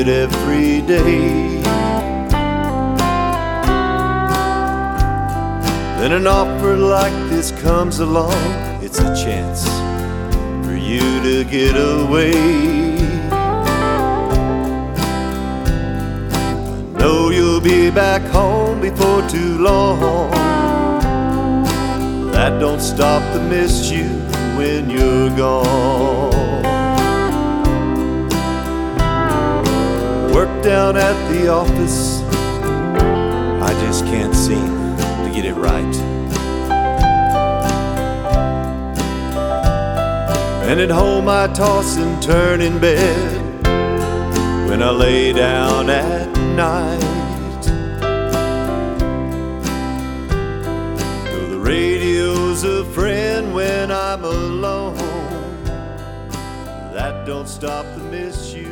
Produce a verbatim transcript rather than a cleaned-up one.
it every day. Then an offer like this comes along, it's a chance for you to get away. I know you'll be back home before too long. That don't stop the miss you when you're gone. Work down at the office, I just can't seem to get it right. And at home I toss and turn in bed when I lay down at night. Though the radio's a friend when I'm alone, that don't stop the miss you